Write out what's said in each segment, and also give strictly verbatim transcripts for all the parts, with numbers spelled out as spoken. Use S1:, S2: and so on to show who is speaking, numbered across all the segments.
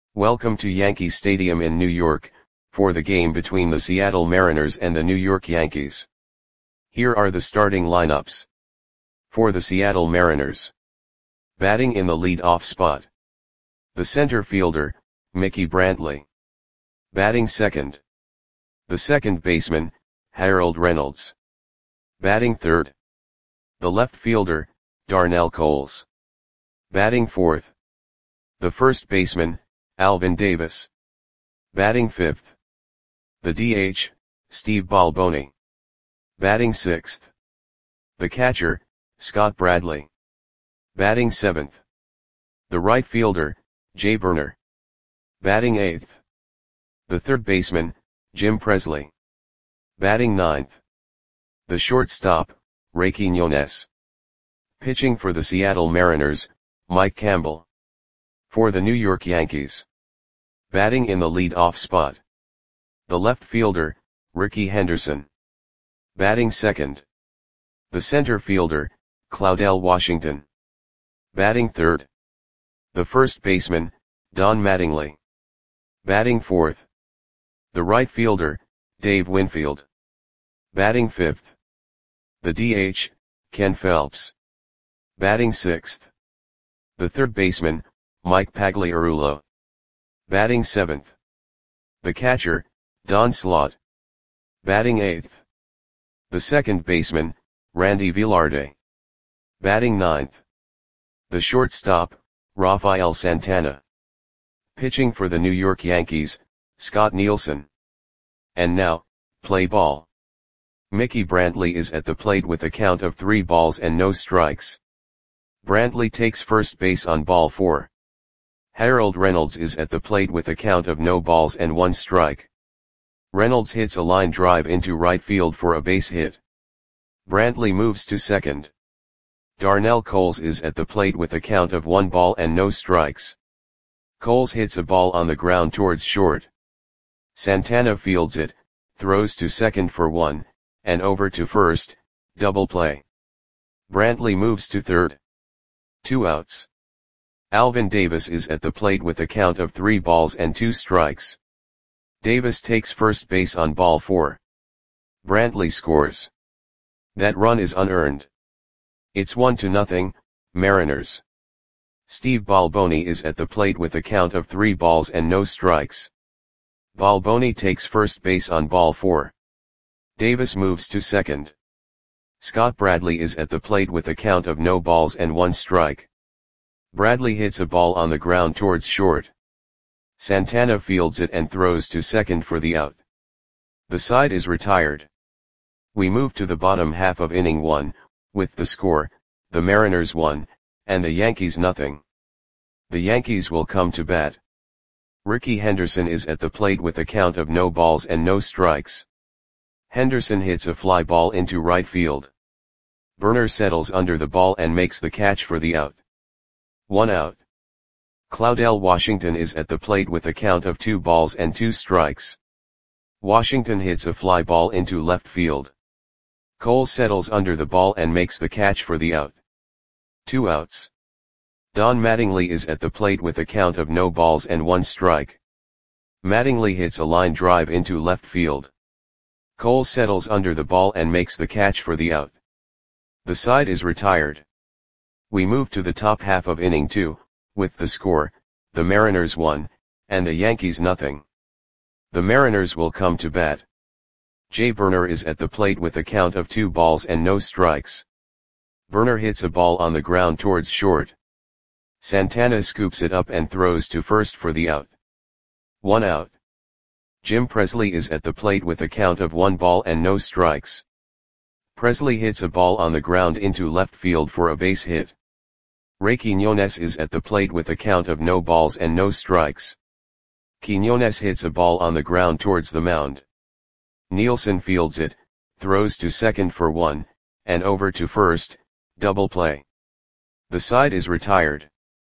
S1: Welcome to Yankee Stadium in New York, for the game between the Seattle Mariners and the New York Yankees. Here are the starting lineups. For the Seattle Mariners. Batting in the lead-off spot. The center fielder, Mickey Brantley. Batting second. The second baseman, Harold Reynolds. Batting third. The left fielder, Darnell Coles. Batting fourth. The first baseman, Alvin Davis. Batting fifth. The D H, Steve Balboni. Batting sixth. The catcher, Scott Bradley. Batting seventh. The right fielder, Jay Burner. Batting eighth. The third baseman, Jim Presley. Batting ninth. The shortstop, Ray Quiñones. Pitching for the Seattle Mariners, Mike Campbell. For the New York Yankees. Batting in the lead-off spot. The left fielder, Rickey Henderson. Batting second. The center fielder, Claudell Washington. Batting third. The first baseman, Don Mattingly. Batting fourth. The right fielder, Dave Winfield. Batting fifth. The D H, Ken Phelps. Batting sixth. The third baseman, Mike Pagliarulo. Batting seventh. The catcher, Don Slaught. Batting eighth. The second baseman, Randy Velarde. Batting ninth. The shortstop, Rafael Santana. Pitching for the New York Yankees, Scott Nielsen. And now, play ball. Mickey Brantley is at the plate with a count of three balls and no strikes. Brantley takes first base on ball four. Harold Reynolds is at the plate with a count of no balls and one strike. Reynolds hits a line drive into right field for a base hit. Brantley moves to second. Darnell Coles is at the plate with a count of one ball and no strikes. Coles hits a ball on the ground towards short. Santana fields it, throws to second for one, and over to first, double play. Brantley moves to third. Two outs. Alvin Davis is at the plate with a count of three balls and two strikes. Davis takes first base on ball four. Brantley scores. That run is unearned. It's one to nothing, Mariners. Steve Balboni is at the plate with a count of three balls and no strikes. Balboni takes first base on ball four. Davis moves to second. Scott Bradley is at the plate with a count of no balls and one strike. Bradley hits a ball on the ground towards short. Santana fields it and throws to second for the out. The side is retired. We move to the bottom half of inning one, with the score, the Mariners one, and the Yankees nothing. The Yankees will come to bat. Rickey Henderson is at the plate with a count of no balls and no strikes. Henderson hits a fly ball into right field. Burner settles under the ball and makes the catch for the out. One out. Claudell Washington is at the plate with a count of two balls and two strikes. Washington hits a fly ball into left field. Cole settles under the ball and makes the catch for the out. Two outs. Don Mattingly is at the plate with a count of no balls and one strike. Mattingly hits a line drive into left field. Cole settles under the ball and makes the catch for the out. The side is retired. We move to the top half of inning two, with the score, the Mariners one, and the Yankees nothing. The Mariners will come to bat. Jay Burner is at the plate with a count of two balls and no strikes. Burner hits a ball on the ground towards short. Santana scoops it up and throws to first for the out. One out. Jim Presley is at the plate with a count of one ball and no strikes. Presley hits a ball on the ground into left field for a base hit. Ray Quiñones is at the plate with a count of no balls and no strikes. Quiñones hits a ball on the ground towards the mound. Nielsen fields it, throws to second for one, and over to first, double play. The side is retired.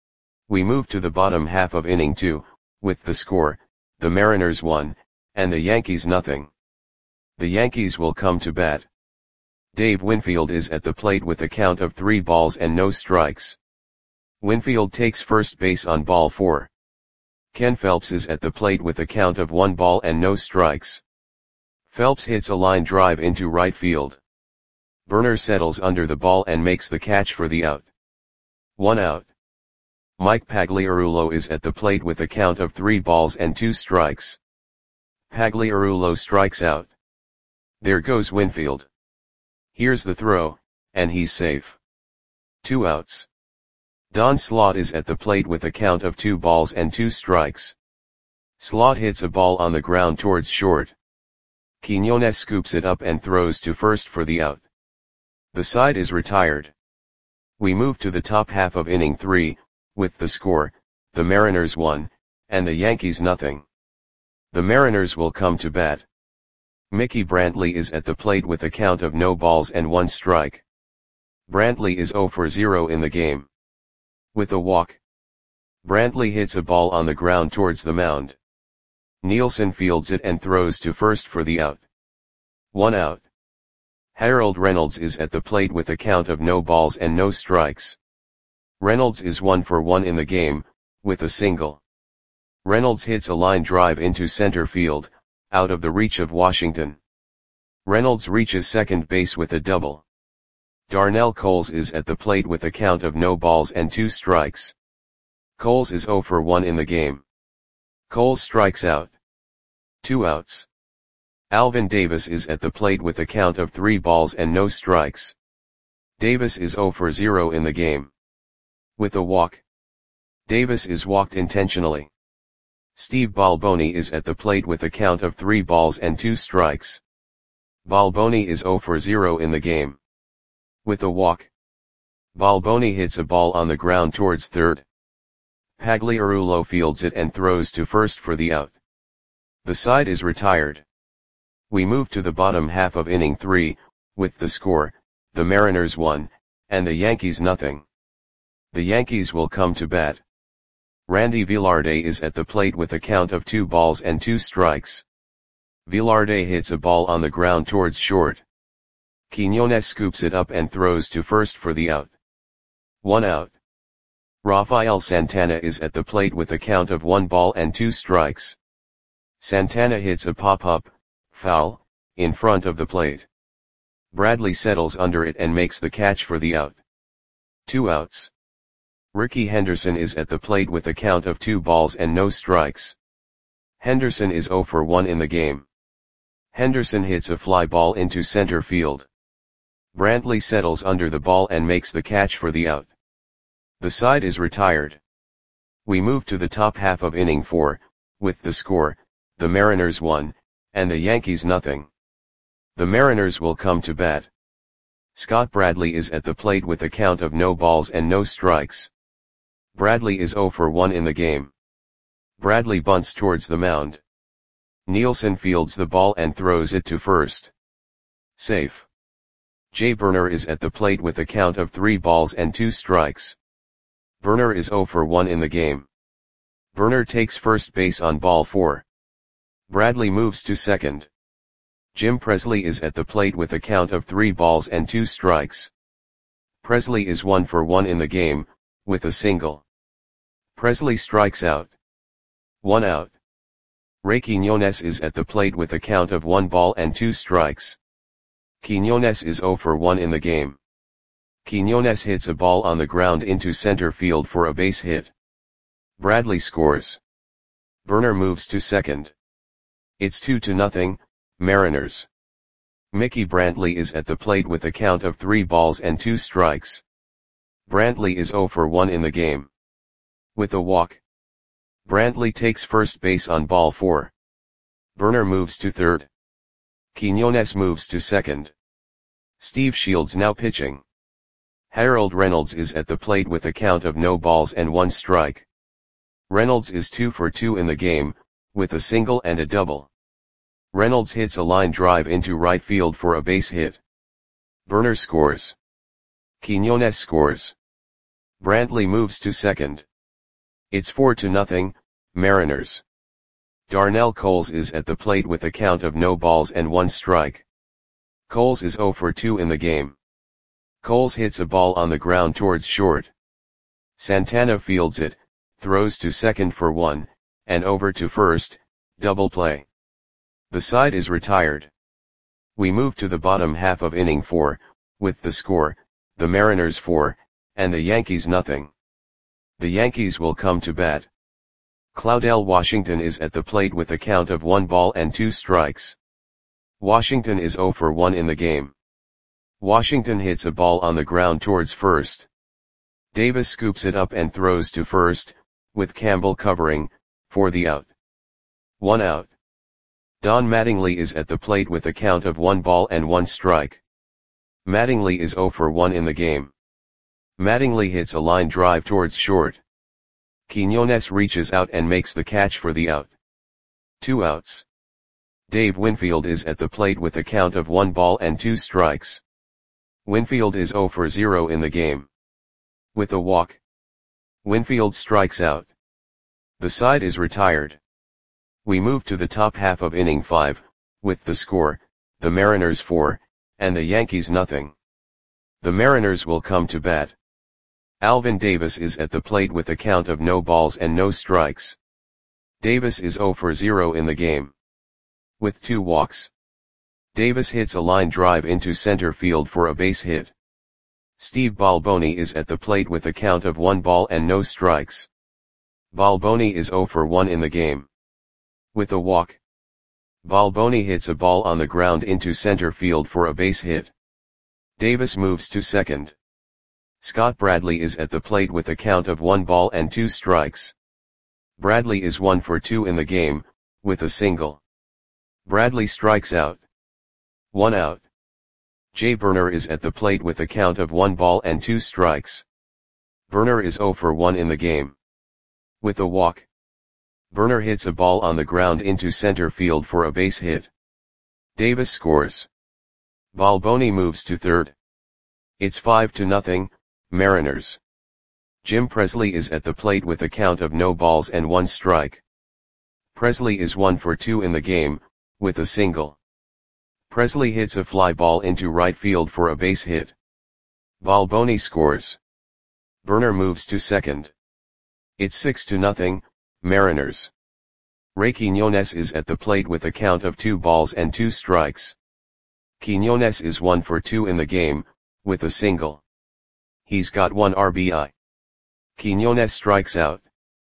S1: We move to the bottom half of inning two, with the score, the Mariners one, and the Yankees nothing. The Yankees will come to bat. Dave Winfield is at the plate with a count of three balls and no strikes. Winfield takes first base on ball four. Ken Phelps is at the plate with a count of one ball and no strikes. Phelps hits a line drive into right field. Burner settles under the ball and makes the catch for the out. One out. Mike Pagliarulo is at the plate with a count of three balls and two strikes. Pagliarulo strikes out. There goes Winfield. Here's the throw, and he's safe. Two outs. Don Slaught is at the plate with a count of two balls and two strikes. Slaught hits a ball on the ground towards short. Quiñones scoops it up and throws to first for the out. The side is retired. We move to the top half of inning three, with the score, the Mariners one, and the Yankees nothing. The Mariners will come to bat. Mickey Brantley is at the plate with a count of no balls and one strike. Brantley is zero for zero in the game. With a walk, Brantley hits a ball on the ground towards the mound. Nielsen fields it and throws to first for the out. One out. Harold Reynolds is at the plate with a count of no balls and no strikes. Reynolds is one for one in the game, with a single. Reynolds hits a line drive into center field, out of the reach of Washington. Reynolds reaches second base with a double. Darnell Coles is at the plate with a count of no balls and two strikes. Coles is zero for one in the game. Coles strikes out. Two outs. Alvin Davis is at the plate with a count of three balls and no strikes. Davis is zero for zero in the game. With a walk, Davis is walked intentionally. Steve Balboni is at the plate with a count of three balls and two strikes. Balboni is zero for zero in the game. With a walk, Balboni hits a ball on the ground towards third. Pagliarulo fields it and throws to first for the out. The side is retired. We move to the bottom half of inning three, with the score, the Mariners one, and the Yankees nothing. The Yankees will come to bat. Randy Velarde is at the plate with a count of two balls and two strikes. Velarde hits a ball on the ground towards short. Quiñones scoops it up and throws to first for the out. One out. Rafael Santana is at the plate with a count of one ball and two strikes. Santana hits a pop-up, foul, in front of the plate. Bradley settles under it and makes the catch for the out. Two outs. Ricky Henderson is at the plate with a count of two balls and no strikes. Henderson is zero for one in the game. Henderson hits a fly ball into center field. Brantley settles under the ball and makes the catch for the out. The side is retired. We move to the top half of inning four, with the score, the Mariners one, and the Yankees nothing. The Mariners will come to bat. Scott Bradley is at the plate with a count of no balls and no strikes. Bradley is zero for one in the game. Bradley bunts towards the mound. Nielsen fields the ball and throws it to first. Safe. Jay Burner is at the plate with a count of three balls and two strikes. Burner is zero for one in the game. Burner takes first base on ball four. Bradley moves to second. Jim Presley is at the plate with a count of three balls and two strikes. Presley is one for one in the game, with a single. Presley strikes out. One out. Ray Quiñones is at the plate with a count of one ball and two strikes. Quiñones is zero for one in the game. Quiñones hits a ball on the ground into center field for a base hit. Bradley scores. Burner moves to second. It's two to nothing, Mariners. Mickey Brantley is at the plate with a count of three balls and two strikes. Brantley is zero for one in the game. With a walk, Brantley takes first base on ball four. Burner moves to third. Quiñones moves to second. Steve Shields now pitching. Harold Reynolds is at the plate with a count of no balls and one strike. Reynolds is two for two in the game, with a single and a double. Reynolds hits a line drive into right field for a base hit. Burner scores. Quiñones scores. Brantley moves to second. It's four to nothing, Mariners. Darnell Coles is at the plate with a count of no balls and one strike. Coles is zero for two in the game. Coles hits a ball on the ground towards short. Santana fields it, throws to second for one, and over to first, double play. The side is retired. We move to the bottom half of inning four, with the score, the Mariners four, and the Yankees nothing. The Yankees will come to bat. Claudell Washington is at the plate with a count of one ball and two strikes. Washington is zero for one in the game. Washington hits a ball on the ground towards first. Davis scoops it up and throws to first, with Campbell covering, for the out. One out. Don Mattingly is at the plate with a count of one ball and one strike. Mattingly is zero for one in the game. Mattingly hits a line drive towards short. Quiñones reaches out and makes the catch for the out. Two outs. Dave Winfield is at the plate with a count of one ball and two strikes. Winfield is zero for zero in the game. With a walk, Winfield strikes out. The side is retired. We move to the top half of inning five, with the score, the Mariners four, and the Yankees nothing. The Mariners will come to bat. Alvin Davis is at the plate with a count of no balls and no strikes. Davis is zero for zero in the game. With two walks, Davis hits a line drive into center field for a base hit. Steve Balboni is at the plate with a count of one ball and no strikes. Balboni is zero for one in the game. With a walk, Balboni hits a ball on the ground into center field for a base hit. Davis moves to second. Scott Bradley is at the plate with a count of one ball and two strikes. Bradley is one for two in the game, with a single. Bradley strikes out. One out. Jay Burner is at the plate with a count of one ball and two strikes. Burner is zero for one in the game. With a walk, Burner hits a ball on the ground into center field for a base hit. Davis scores. Balboni moves to third. It's five to nothing, Mariners. Jim Presley is at the plate with a count of no balls and one strike. Presley is one for two in the game, with a single. Presley hits a fly ball into right field for a base hit. Balboni scores. Burner moves to second. It's six to nothing, Mariners. Ray Quiñones is at the plate with a count of two balls and two strikes. Quiñones is one for two in the game, with a single. He's got one R B I. Quiñones strikes out.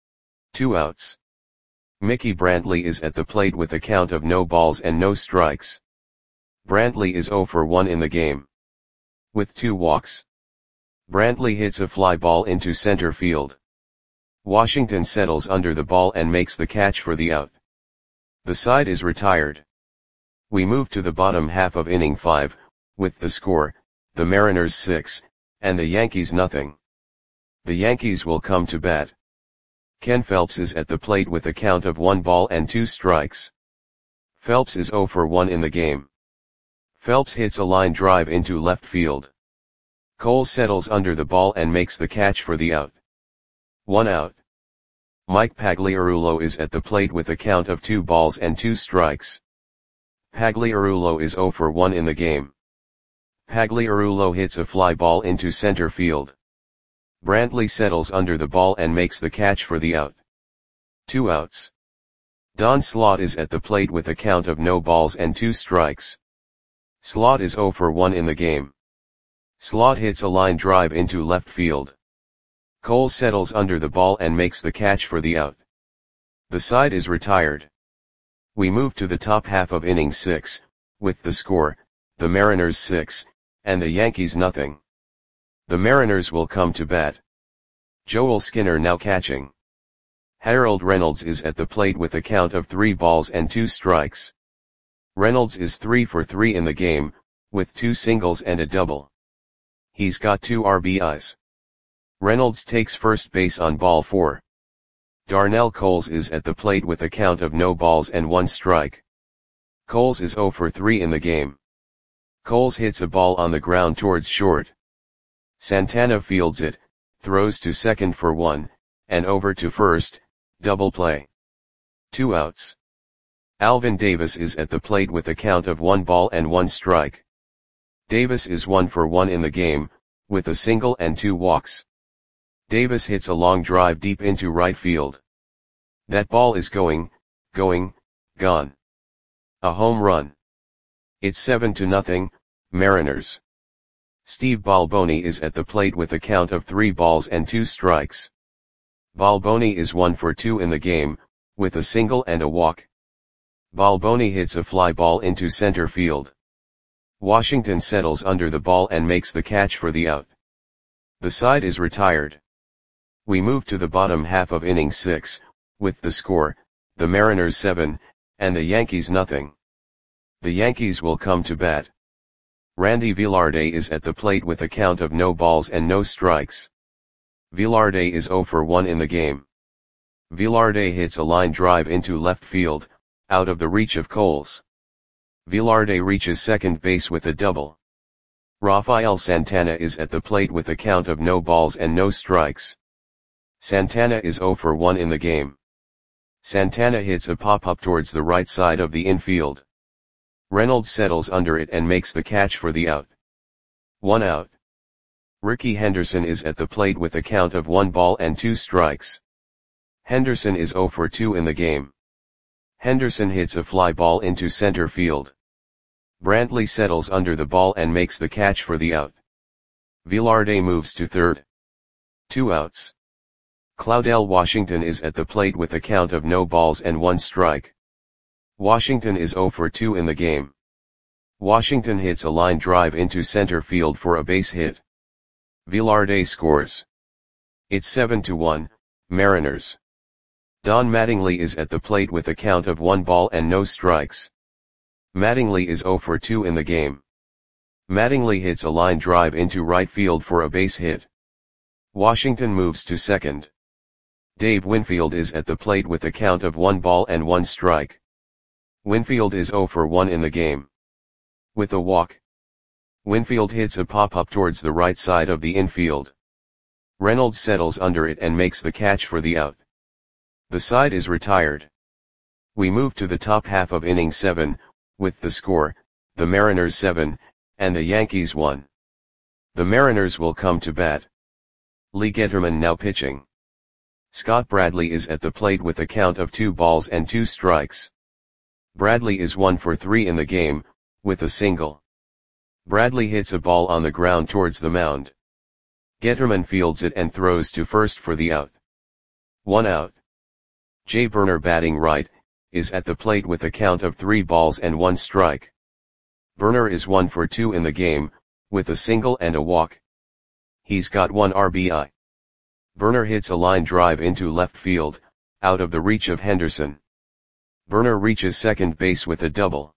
S1: Two outs. Mickey Brantley is at the plate with a count of no balls and no strikes. Brantley is zero for one in the game. With two walks, Brantley hits a fly ball into center field. Washington settles under the ball and makes the catch for the out. The side is retired. We move to the bottom half of inning five, with the score, the Mariners six, and the Yankees nothing. The Yankees will come to bat. Ken Phelps is at the plate with a count of one ball and two strikes. Phelps is zero for one in the game. Phelps hits a line drive into left field. Cole settles under the ball and makes the catch for the out. One out. Mike Pagliarulo is at the plate with a count of two balls and two strikes. Pagliarulo is zero for one in the game. Pagliarulo hits a fly ball into center field. Brantley settles under the ball and makes the catch for the out. Two outs. Don Slaught is at the plate with a count of no balls and two strikes. Slaught is zero for one in the game. Slaught hits a line drive into left field. Cole settles under the ball and makes the catch for the out. The side is retired. We move to the top half of inning six, with the score, the Mariners six, and the Yankees nothing. The Mariners will come to bat. Joel Skinner now catching. Harold Reynolds is at the plate with a count of three balls and two strikes. Reynolds is three for three in the game, with two singles and a double. He's got two R B Is. Reynolds takes first base on ball four. Darnell Coles is at the plate with a count of no balls and one strike. Coles is zero for three in the game. Coles hits a ball on the ground towards short. Santana fields it, throws to second for one, and over to first, double play. Two outs. Alvin Davis is at the plate with a count of one ball and one strike. Davis is one for one in the game, with a single and two walks. Davis hits a long drive deep into right field. That ball is going, going, gone. A home run. It's seven to nothing, Mariners. Steve Balboni is at the plate with a count of three balls and two strikes. Balboni is one for two in the game, with a single and a walk. Balboni hits a fly ball into center field. Washington settles under the ball and makes the catch for the out. The side is retired. We move to the bottom half of inning six, with the score, the Mariners seven, and the Yankees nothing. The Yankees will come to bat. Randy Velarde is at the plate with a count of no balls and no strikes. Velarde is zero for one in the game. Velarde hits a line drive into left field, out of the reach of Coles. Velarde reaches second base with a double. Rafael Santana is at the plate with a count of no balls and no strikes. Santana is zero for one in the game. Santana hits a pop-up towards the right side of the infield. Reynolds settles under it and makes the catch for the out. One out. Rickey Henderson is at the plate with a count of one ball and two strikes. Henderson is zero for two in the game. Henderson hits a fly ball into center field. Brantley settles under the ball and makes the catch for the out. Velarde moves to third. Two outs. Claudel Washington is at the plate with a count of no balls and one strike. Washington is zero for two in the game. Washington hits a line drive into center field for a base hit. Velarde scores. It's seven to one, Mariners. Don Mattingly is at the plate with a count of one ball and no strikes. Mattingly is zero for two in the game. Mattingly hits a line drive into right field for a base hit. Washington moves to second. Dave Winfield is at the plate with a count of one ball and one strike. Winfield is zero for one in the game. With a walk. Winfield hits a pop-up towards the right side of the infield. Reynolds settles under it and makes the catch for the out. The side is retired. We move to the top half of inning seven, with the score, the Mariners seven, and the Yankees one. The Mariners will come to bat. Lee Getterman now pitching. Scott Bradley is at the plate with a count of two balls and two strikes. Bradley is one for three in the game, with a single. Bradley hits a ball on the ground towards the mound. Getterman fields it and throws to first for the out. One out. Jay Burner batting right, is at the plate with a count of three balls and one strike. Burner is one for two in the game, with a single and a walk. He's got one R B I. Burner hits a line drive into left field, out of the reach of Henderson. Burner reaches second base with a double.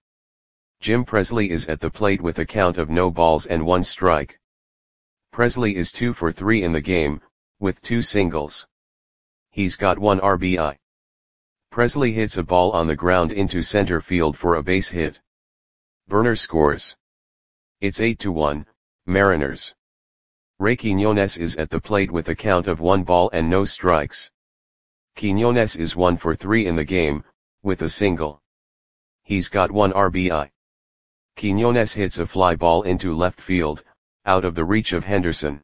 S1: Jim Presley is at the plate with a count of no balls and one strike. Presley is two for three in the game, with two singles. He's got one R B I. Presley hits a ball on the ground into center field for a base hit. Burner scores. It's eight to one, Mariners. Ray Quiñones is at the plate with a count of one ball and no strikes. Quiñones is one for three in the game, with a single. He's got one R B I. Quiñones hits a fly ball into left field, out of the reach of Henderson.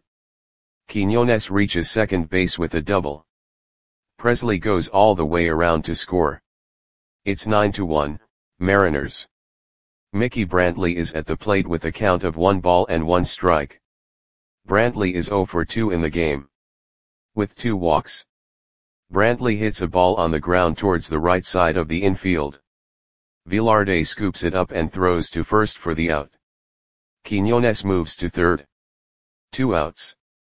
S1: Quiñones reaches second base with a double. Presley goes all the way around to score. It's nine to one, Mariners. Mickey Brantley is at the plate with a count of one ball and one strike. Brantley is zero for two in the game. With two walks. Brantley hits a ball on the ground towards the right side of the infield. Velarde scoops it up and throws to first for the out. Quiñones moves to third. Two outs.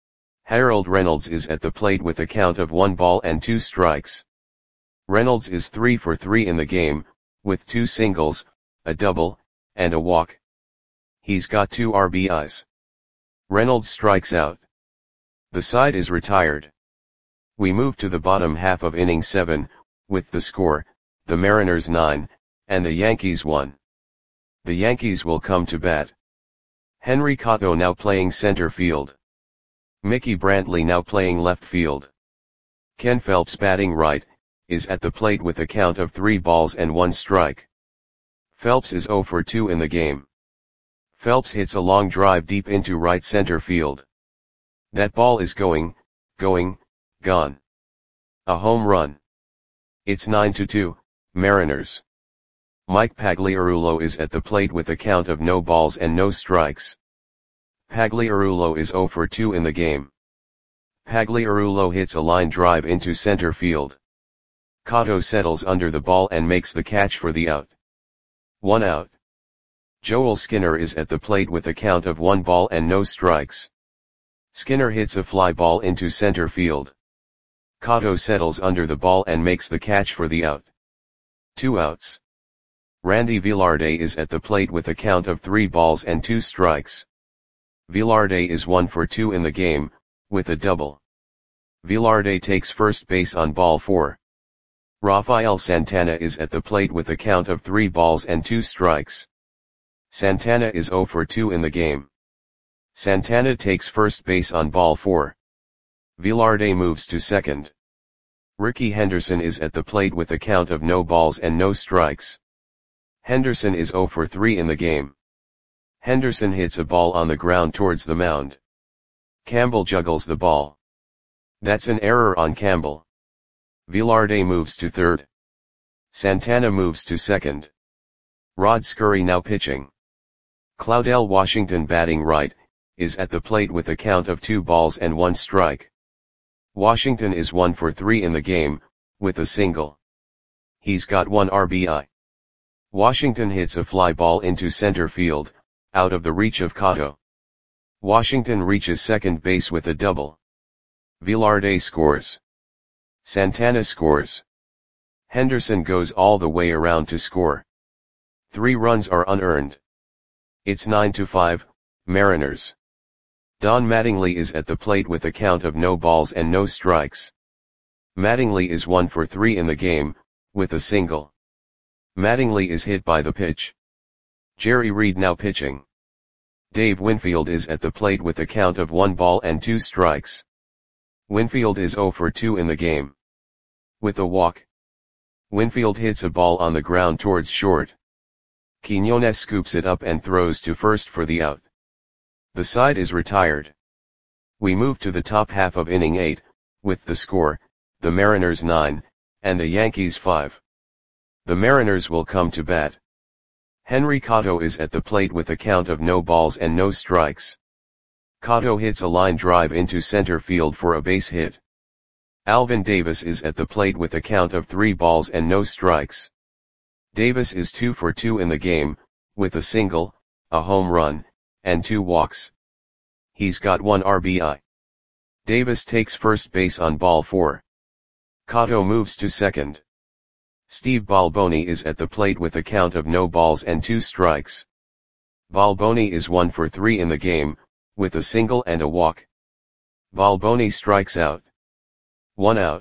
S1: Harold Reynolds is at the plate with a count of one ball and two strikes. Reynolds is three for three in the game, with two singles, a double, and a walk. He's got two R B Is. Reynolds strikes out. The side is retired. We move to the bottom half of inning seven, with the score, the Mariners nine, and the Yankees one. The Yankees will come to bat. Henry Cotto now playing center field. Mickey Brantley now playing left field. Ken Phelps batting right, is at the plate with a count of three balls and one strike. Phelps is zero for two in the game. Phelps hits a long drive deep into right center field. That ball is going, going, gone. A home run. It's nine to two, Mariners. Mike Pagliarulo is at the plate with a count of no balls and no strikes. Pagliarulo is zero for two in the game. Pagliarulo hits a line drive into center field. Cotto settles under the ball and makes the catch for the out. One out. Joel Skinner is at the plate with a count of one ball and no strikes. Skinner hits a fly ball into center field. Cotto settles under the ball and makes the catch for the out. Two outs. Randy Velarde is at the plate with a count of three balls and two strikes. Velarde is one for two in the game, with a double. Velarde takes first base on ball four. Rafael Santana is at the plate with a count of three balls and two strikes. Santana is zero for two in the game. Santana takes first base on ball four. Velarde moves to second. Ricky Henderson is at the plate with a count of no balls and no strikes. Henderson is zero for three in the game. Henderson hits a ball on the ground towards the mound. Campbell juggles the ball. That's an error on Campbell. Velarde moves to third. Santana moves to second. Rod Scurry now pitching. Claudel Washington batting right, is at the plate with a count of two balls and one strike. Washington is one for three in the game, with a single. He's got one R B I. Washington hits a fly ball into center field, out of the reach of Cotto. Washington reaches second base with a double. Velarde scores. Santana scores. Henderson goes all the way around to score. Three runs are unearned. It's nine to five, Mariners. Don Mattingly is at the plate with a count of no balls and no strikes. Mattingly is one for three in the game, with a single. Mattingly is hit by the pitch. Jerry Reed now pitching. Dave Winfield is at the plate with a count of one ball and two strikes. Winfield is zero for two in the game. With a walk. Winfield hits a ball on the ground towards short. Quiñones scoops it up and throws to first for the out. The side is retired. We move to the top half of inning eight, with the score, the Mariners nine, and the Yankees five. The Mariners will come to bat. Henry Cotto is at the plate with a count of no balls and no strikes. Cotto hits a line drive into center field for a base hit. Alvin Davis is at the plate with a count of three balls and no strikes. Davis is two for two in the game, with a single, a home run, and two walks. He's got one R B I. Davis takes first base on ball four. Cotto moves to second. Steve Balboni is at the plate with a count of no balls and two strikes. Balboni is one for three in the game, with a single and a walk. Balboni strikes out. One out.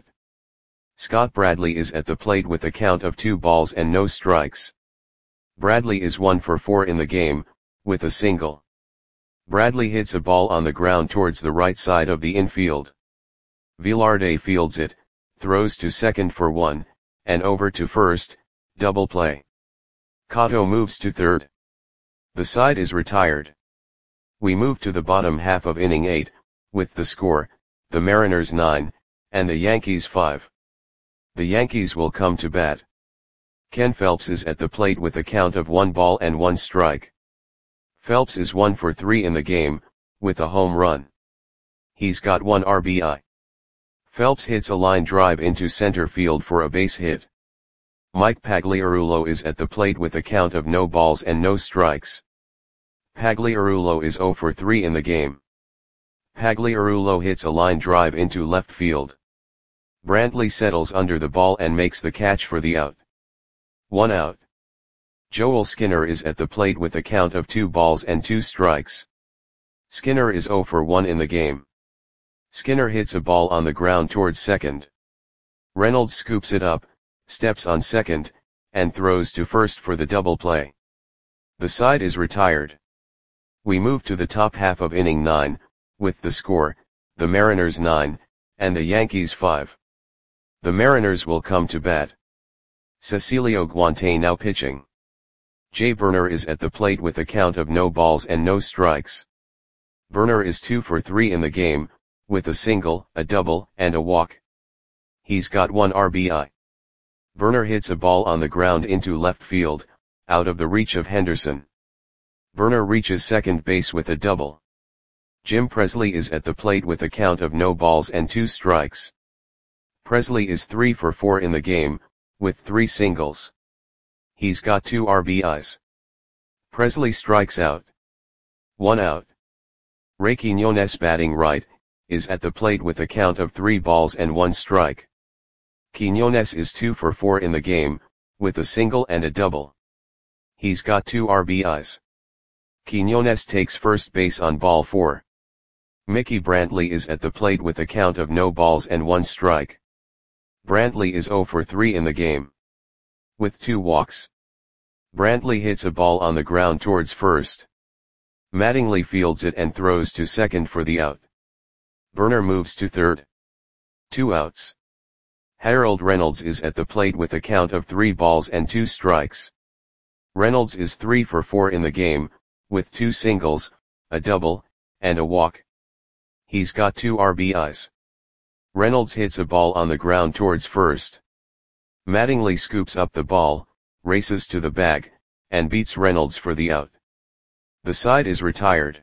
S1: Scott Bradley is at the plate with a count of two balls and no strikes. Bradley is one for four in the game, with a single. Bradley hits a ball on the ground towards the right side of the infield. Velarde fields it, throws to second for one, and over to first, double play. Cotto moves to third. The side is retired. We move to the bottom half of inning eight, with the score, the Mariners nine, and the Yankees five. The Yankees will come to bat. Ken Phelps is at the plate with a count of one ball and one strike. Phelps is one for three in the game, with a home run. He's got one R B I. Phelps hits a line drive into center field for a base hit. Mike Pagliarulo is at the plate with a count of no balls and no strikes. Pagliarulo is zero for three in the game. Pagliarulo hits a line drive into left field. Brantley settles under the ball and makes the catch for the out. One out. Joel Skinner is at the plate with a count of two balls and two strikes. Skinner is zero for one in the game. Skinner hits a ball on the ground towards second. Reynolds scoops it up, steps on second, and throws to first for the double play. The side is retired. We move to the top half of inning nine, with the score, the Mariners nine, and the Yankees five. The Mariners will come to bat. Cecilio Guante now pitching. Jay Burner is at the plate with a count of no balls and no strikes. Burner is two for three in the game, with a single, a double, and a walk. He's got one R B I. Verner hits a ball on the ground into left field, out of the reach of Henderson. Verner reaches second base with a double. Jim Presley is at the plate with a count of no balls and two strikes. Presley is three for four in the game, with three singles. He's got two R B Is. Presley strikes out. One out. Ray Quiñones, batting right, is at the plate with a count of three balls and one strike. Quiñones is two for four in the game, with a single and a double. He's got two R B Is. Quiñones takes first base on ball four. Mickey Brantley is at the plate with a count of no balls and one strike. Brantley is zero for three in the game, with two walks. Brantley hits a ball on the ground towards first. Mattingly fields it and throws to second for the out. Verner moves to third. Two outs. Harold Reynolds is at the plate with a count of three balls and two strikes. Reynolds is three for four in the game, with two singles, a double, and a walk. He's got two R B Is. Reynolds hits a ball on the ground towards first. Mattingly scoops up the ball, races to the bag, and beats Reynolds for the out. The side is retired.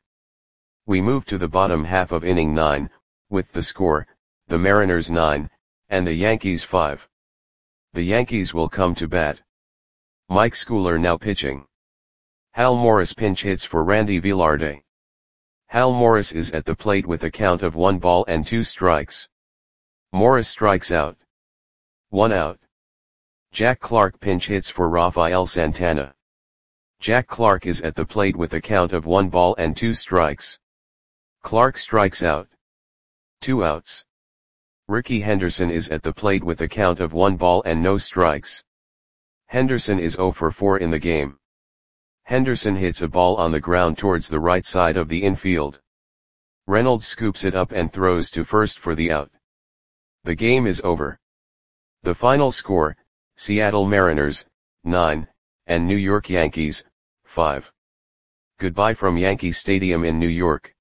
S1: We move to the bottom half of inning nine, with the score, the Mariners nine, and the Yankees five. The Yankees will come to bat. Mike Schooler now pitching. Hal Morris pinch hits for Randy Velarde. Hal Morris is at the plate with a count of one ball and two strikes. Morris strikes out. One out. Jack Clark pinch hits for Rafael Santana. Jack Clark is at the plate with a count of one ball and two strikes. Clark strikes out. Two outs. Ricky Henderson is at the plate with a count of one ball and no strikes. Henderson is zero for four in the game. Henderson hits a ball on the ground towards the right side of the infield. Reynolds scoops it up and throws to first for the out. The game is over. The final score, Seattle Mariners, nine, and New York Yankees, five. Goodbye from Yankee Stadium in New York.